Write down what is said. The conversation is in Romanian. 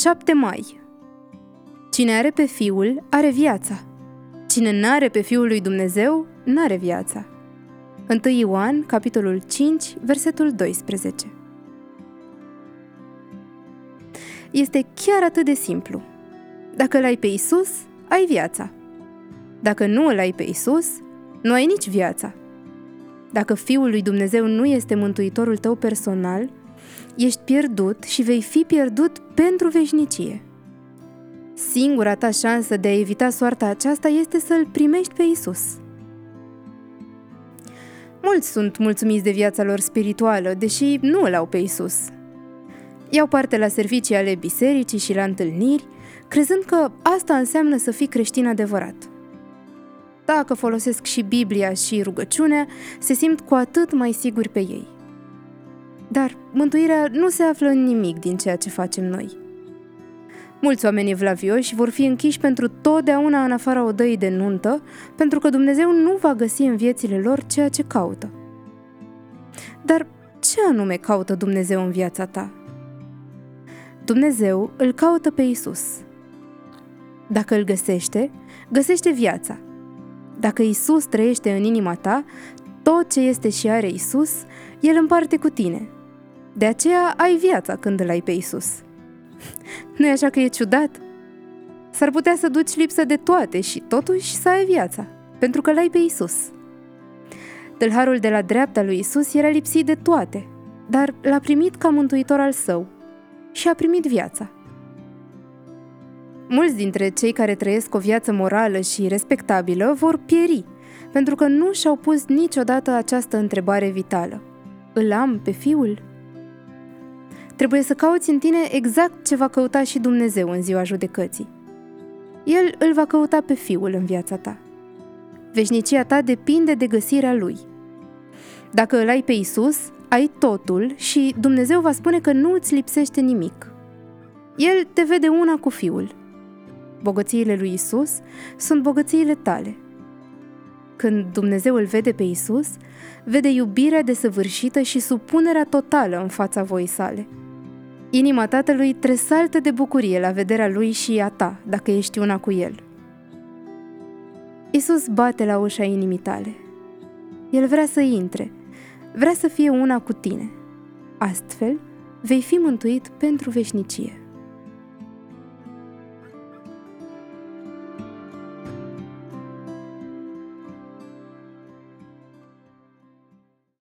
7 mai. Cine are pe Fiul, are viața. Cine n-are pe Fiul lui Dumnezeu, n-are viața. 1 Ioan, capitolul 5, versetul 12. Este chiar atât de simplu. Dacă îl ai pe Isus, ai viața. Dacă nu îl ai pe Isus, nu ai nici viața. Dacă Fiul lui Dumnezeu nu este mântuitorul tău personal, ești pierdut și vei fi pierdut pentru veșnicie. Singura ta șansă de a evita soarta aceasta este să-L primești pe Isus. Mulți sunt mulțumiți de viața lor spirituală, deși nu îl au pe Isus. Iau parte la servicii ale bisericii și la întâlniri, crezând că asta înseamnă să fii creștin adevărat. Dacă folosesc și Biblia și rugăciunea, se simt cu atât mai siguri pe ei. Dar mântuirea nu se află în nimic din ceea ce facem noi. Mulți oameni evlavioși vor fi închiși pentru totdeauna în afara odăii de nuntă, pentru că Dumnezeu nu va găsi în viețile lor ceea ce caută. Dar ce anume caută Dumnezeu în viața ta? Dumnezeu îl caută pe Isus. Dacă îl găsește, găsește viața. Dacă Isus trăiește în inima ta, tot ce este și are Isus, El împarte cu tine. De aceea ai viața când îl ai pe Isus. Nu-i așa că e ciudat? S-ar putea să duci lipsă de toate și totuși să ai viața, pentru că l-ai pe Isus. Tâlharul de la dreapta lui Isus era lipsit de toate, dar l-a primit ca mântuitor al său și a primit viața. Mulți dintre cei care trăiesc o viață morală și respectabilă vor pieri, pentru că nu și-au pus niciodată această întrebare vitală. Îl am pe Fiul? Trebuie să cauți în tine exact ce va căuta și Dumnezeu în ziua judecății. El îl va căuta pe Fiul în viața ta. Veșnicia ta depinde de găsirea Lui. Dacă îl ai pe Isus, ai totul și Dumnezeu va spune că nu îți lipsește nimic. El te vede una cu Fiul. Bogățiile lui Isus sunt bogățiile tale. Când Dumnezeu îl vede pe Isus, vede iubirea desăvârșită și supunerea totală în fața voii sale. Inima Tatălui tresaltă de bucurie la vederea Lui și a ta, dacă ești una cu El. Isus bate la ușa inimii tale. El vrea să intre, vrea să fie una cu tine. Astfel, vei fi mântuit pentru veșnicie.